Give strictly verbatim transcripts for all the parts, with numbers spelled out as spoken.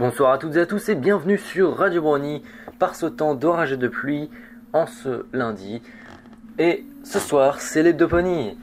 Bonsoir à toutes et à tous et bienvenue sur Radio Brownie par ce temps d'orage et de pluie en ce lundi. Et ce soir, c'est l'hebdo pony.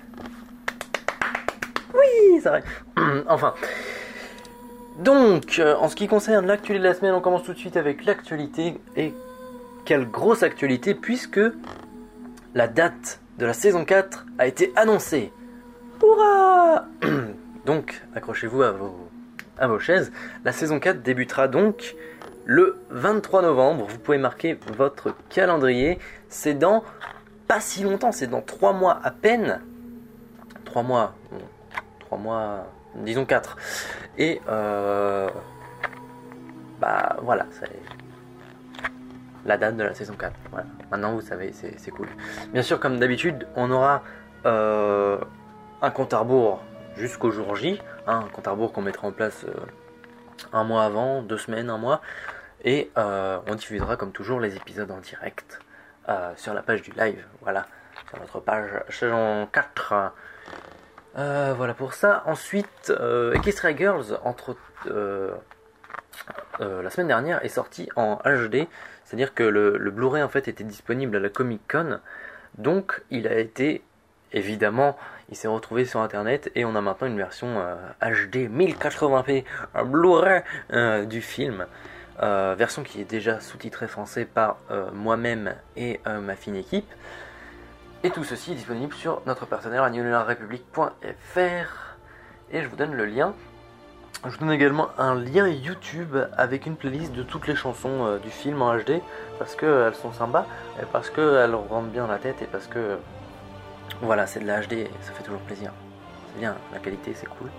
Oui, ça arrive. Enfin. Donc, en ce qui concerne l'actualité de la semaine, on commence tout de suite avec l'actualité. Et quelle grosse actualité, puisque la date de la saison quatre a été annoncée. Hurrah! Donc, accrochez-vous à vos... à vos chaises. La saison quatre débutera donc le vingt-trois novembre. Vous pouvez marquer votre calendrier. C'est dans pas si longtemps, c'est dans trois mois à peine. trois mois, trois mois, disons quatre. Et euh, bah voilà, c'est la date de la saison quatre. Voilà. Maintenant vous savez, c'est, c'est cool. Bien sûr, comme d'habitude, on aura euh, un compte à rebours jusqu'au jour J, hein, un compte à rebours qu'on mettra en place euh, un mois avant, deux semaines, un mois, et euh, on diffusera comme toujours les épisodes en direct euh, sur la page du live, voilà, sur notre page saison quatre. Euh, voilà pour ça. Ensuite, euh, Equestria Girls, entre euh, euh, la semaine dernière, est sorti en H D, c'est-à-dire que le, le Blu-ray en fait était disponible à la Comic Con, donc il a été évidemment, il s'est retrouvé sur internet et on a maintenant une version euh, H D mille quatre-vingts p un Blu-ray euh, du film, euh, version qui est déjà sous-titrée français par euh, moi-même et euh, ma fine équipe. Et tout ceci est disponible sur notre partenaire annular république point f r et je vous donne le lien. Je vous donne également un lien YouTube avec une playlist de toutes les chansons euh, du film en H D parce qu'elles sont sympas, et parce qu'elles rentrent bien dans la tête et parce que voilà, c'est de la H D et ça fait toujours plaisir. C'est bien, la qualité c'est cool.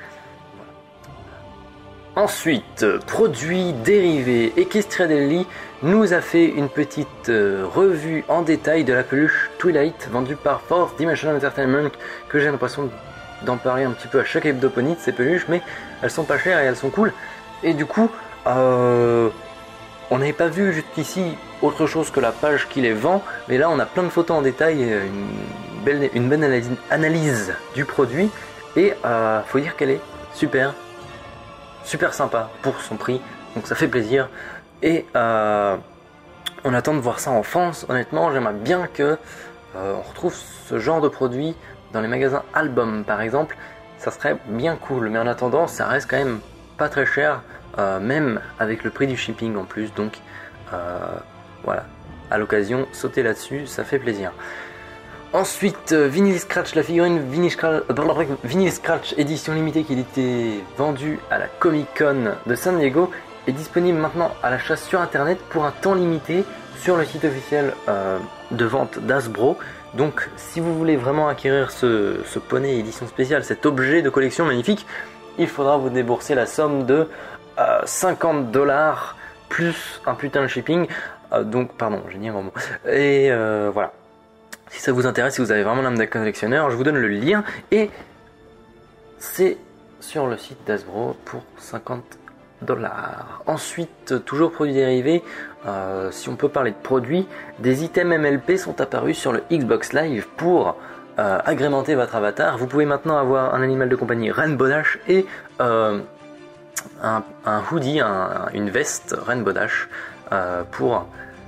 Voilà. Ensuite, produits dérivés. Equestria Daily nous a fait une petite euh, revue en détail de la peluche Twilight vendue par Fourth Dimension Entertainment, que j'ai l'impression d'en parler un petit peu à chaque hebdopony de ces peluches, mais elles sont pas chères et elles sont cool. Et du coup, euh, on n'avait pas vu jusqu'ici autre chose que la page qui les vend, mais là on a plein de photos en détail, une belle, une bonne analyse, analyse du produit, et euh, faut dire qu'elle est super, super sympa pour son prix, donc ça fait plaisir, et euh, on attend de voir ça en France. Honnêtement, j'aimerais bien que euh, on retrouve ce genre de produit dans les magasins Album par exemple, ça serait bien cool, mais en attendant ça reste quand même pas très cher, euh, même avec le prix du shipping en plus, donc euh, voilà, à l'occasion, sautez là-dessus, ça fait plaisir. Ensuite, euh, Vinyl Scratch, la figurine Vinyl Scratch, euh, Vinyl Scratch édition limitée qui était vendue à la Comic Con de San Diego est disponible maintenant à l'achat sur internet pour un temps limité sur le site officiel euh, de vente d'Hasbro. Donc si vous voulez vraiment acquérir ce, ce poney édition spéciale, cet objet de collection magnifique, il faudra vous débourser la somme de euh, cinquante dollars plus un putain de shipping. Euh, donc pardon, j'ai dit un grand mot. Et euh, voilà. Si ça vous intéresse, si vous avez vraiment l'âme d'un collectionneur, je vous donne le lien et c'est sur le site d'Hasbro pour cinquante dollars. Ensuite, toujours produits dérivés, euh, si on peut parler de produits, des items M L P sont apparus sur le Xbox Live pour euh, agrémenter votre avatar. Vous pouvez maintenant avoir un animal de compagnie Rainbow Dash et euh, un, un hoodie, un, une veste Rainbow Dash euh, pour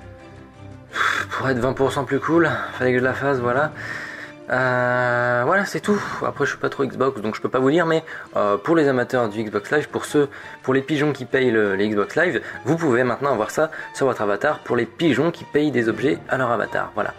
pour être vingt pour cent plus cool. Fallait que je la fasse, voilà. Euh, voilà, c'est tout. Après, je suis pas trop Xbox, donc je peux pas vous dire, mais euh, pour les amateurs du Xbox Live, pour ceux, pour les pigeons qui payent le, les Xbox Live, vous pouvez maintenant avoir ça sur votre avatar. Pour les pigeons qui payent des objets à leur avatar, voilà.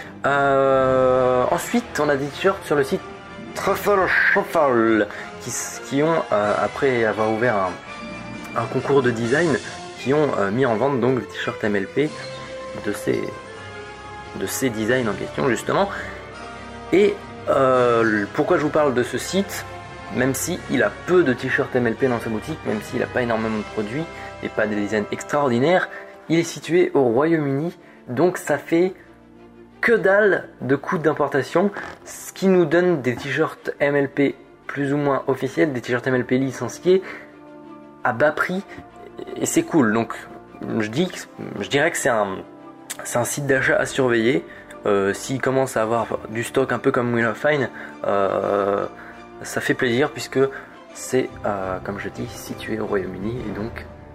Euh, ensuite, on a des t-shirts sur le site Truffle Shuffle qui, qui ont, euh, après avoir ouvert un, un concours de design, qui ont euh, mis en vente donc le t-shirt M L P de ces, de ces designs en question justement. Et euh, pourquoi je vous parle de ce site, même si il a peu de t-shirts M L P dans sa boutique, même s'il n'a pas énormément de produits et pas des designs extraordinaires, il est situé au Royaume-Uni, donc ça fait que dalle de coûts d'importation, ce qui nous donne des t-shirts M L P plus ou moins officiels, des t-shirts M L P licenciés à bas prix, et c'est cool. Donc je, dis, je dirais que c'est un, c'est un site d'achat à surveiller. Euh, s'il commence à avoir du stock un peu comme Wheel of Fine, euh, ça fait plaisir puisque c'est, euh, comme je dis, situé au Royaume-Uni et donc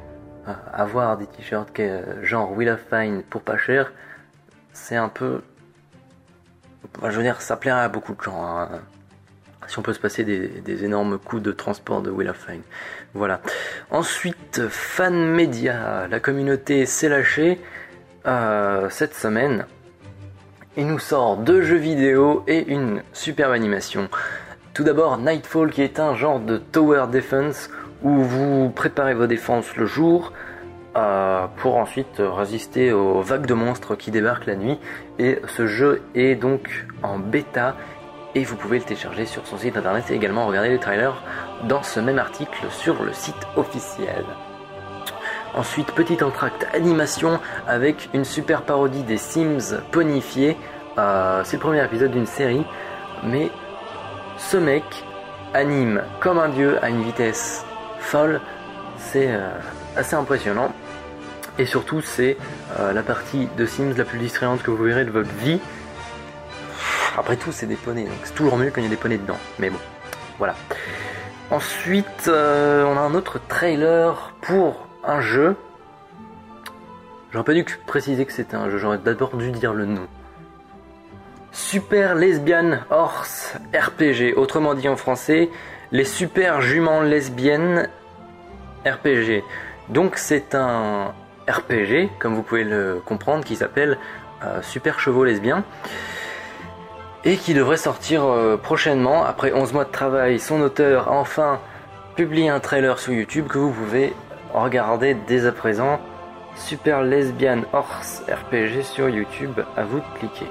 euh, avoir des t-shirts genre Wheel of Fine pour pas cher, c'est un peu... je veux dire, ça plairait à beaucoup de gens, hein. Si on peut se passer des, des énormes coûts de transport de Wheel of Fame. Voilà. Ensuite, Fan Media, la communauté s'est lâchée euh, cette semaine. Il nous sort deux jeux vidéo et une superbe animation. Tout d'abord, Nightfall, qui est un genre de tower defense où vous préparez vos défenses le jour euh, pour ensuite résister aux vagues de monstres qui débarquent la nuit. Et ce jeu est donc en bêta. Et vous pouvez le télécharger sur son site internet et également regarder les trailers dans ce même article sur le site officiel. Ensuite, petit entracte animation avec une super parodie des Sims ponifiés. Euh, c'est le premier épisode d'une série, mais ce mec anime comme un dieu à une vitesse folle. C'est euh, assez impressionnant. Et surtout, c'est euh, la partie de Sims la plus distrayante que vous verrez de votre vie. Après tout, c'est des poneys, donc c'est toujours mieux quand il y a des poneys dedans. Mais bon, voilà. Ensuite, euh, on a un autre trailer pour un jeu. J'aurais pas dû préciser que c'était un jeu, j'aurais d'abord dû dire le nom. Super Lesbian Horse R P G, autrement dit en français, les super juments lesbiennes R P G. Donc c'est un R P G, comme vous pouvez le comprendre, qui s'appelle euh, Super Chevaux Lesbiens. Et qui devrait sortir euh, prochainement. Après onze mois de travail, son auteur a enfin publié un trailer sur YouTube que vous pouvez regarder dès à présent. Super Lesbian Horse R P G sur YouTube, à vous de cliquer.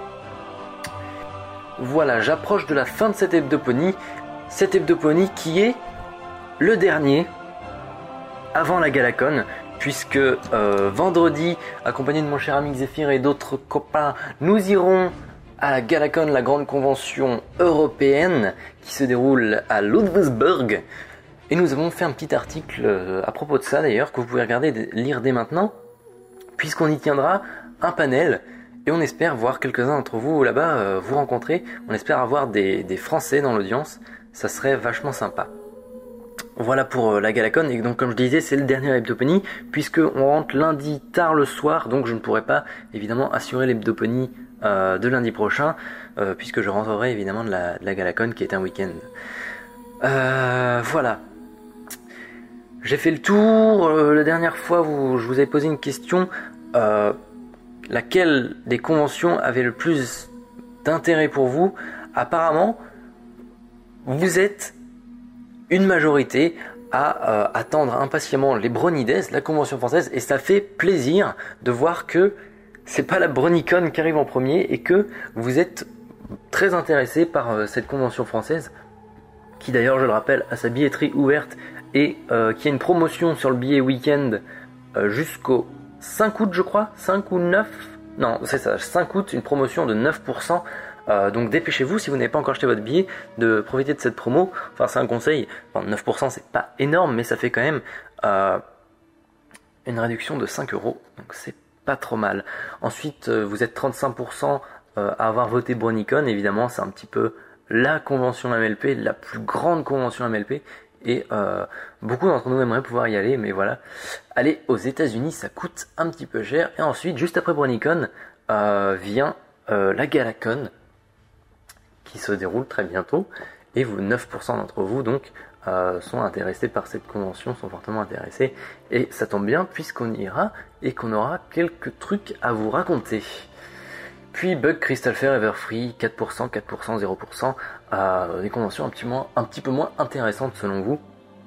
Voilà, j'approche de la fin de cette hebdopony. Cette hebdopony qui est le dernier avant la Galacon, puisque euh, vendredi, accompagné de mon cher ami Zephyr et d'autres copains, nous irons à la Galacon, la grande convention européenne qui se déroule à Ludwigsburg. Et nous avons fait un petit article euh, à propos de ça d'ailleurs, que vous pouvez regarder, lire dès maintenant, puisqu'on y tiendra un panel, et on espère voir quelques-uns d'entre vous là-bas euh, vous rencontrer. On espère avoir des, des Français dans l'audience, ça serait vachement sympa. Voilà pour euh, la Galacon, et donc comme je disais, c'est le dernier hebdopony, puisque on rentre lundi tard le soir, donc je ne pourrai pas évidemment assurer l'hebdopony Euh, de lundi prochain, euh, puisque je rentrerai évidemment de la, de la Galacon qui est un week-end. Euh, voilà. J'ai fait le tour. Euh, la dernière fois, vous, je vous avais posé une question. Euh, laquelle des conventions avait le plus d'intérêt pour vous? Apparemment, vous êtes une majorité à euh, attendre impatiemment les Bronides, la convention française, et ça fait plaisir de voir que c'est pas la BronyCon qui arrive en premier et que vous êtes très intéressé par euh, cette convention française, qui d'ailleurs, je le rappelle, a sa billetterie ouverte et euh, qui a une promotion sur le billet week-end euh, jusqu'au cinq août, je crois, cinq ou neuf, non, c'est ça, cinq août, une promotion de neuf pour cent. Euh, donc dépêchez-vous, si vous n'avez pas encore acheté votre billet, de profiter de cette promo. Enfin, c'est un conseil. Enfin, neuf pour cent, c'est pas énorme, mais ça fait quand même euh, une réduction de cinq euros. Donc c'est pas trop mal. Ensuite, euh, vous êtes trente-cinq pour cent euh, à avoir voté BronyCon. Évidemment, c'est un petit peu la convention M L P, la plus grande convention M L P. Et euh, beaucoup d'entre nous aimeraient pouvoir y aller, mais voilà. Aller aux États-Unis, ça coûte un petit peu cher. Et ensuite, juste après BronyCon, euh, vient euh, la Galacon, qui se déroule très bientôt. Et vous, neuf pour cent d'entre vous, donc, euh, sont intéressés par cette convention, sont fortement intéressés. Et ça tombe bien, puisqu'on ira et qu'on aura quelques trucs à vous raconter. Puis Bug, Crystal Fair, Everfree, quatre pour cent, quatre pour cent, zéro pour cent, euh, des conventions un petit, moins, un petit peu moins intéressantes selon vous.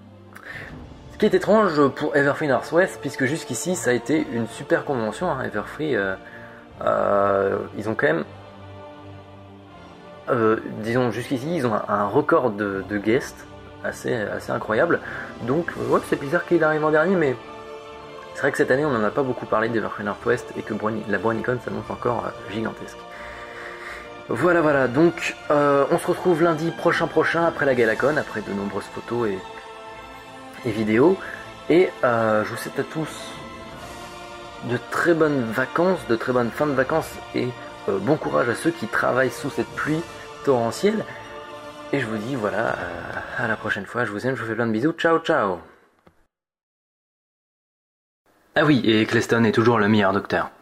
Ce qui est étrange pour Everfree Northwest, puisque jusqu'ici ça a été une super convention, hein, Everfree, euh, euh, ils ont quand même, euh, disons jusqu'ici, ils ont un, un record de, de guests assez, assez incroyable, donc ouais, c'est bizarre qu'il arrive en dernier, mais c'est vrai que cette année on n'en a pas beaucoup parlé d'Everfree Northwest et que Brony, la BronyCon s'annonce encore euh, gigantesque. Voilà, voilà, donc euh, on se retrouve lundi prochain prochain après la Galacon, après de nombreuses photos et, et vidéos. Et euh, je vous souhaite à tous de très bonnes vacances, de très bonnes fins de vacances et euh, bon courage à ceux qui travaillent sous cette pluie torrentielle. Et je vous dis voilà, euh, à la prochaine fois, je vous aime, je vous fais plein de bisous, ciao ciao. Ah oui, et Eccleston est toujours le meilleur docteur.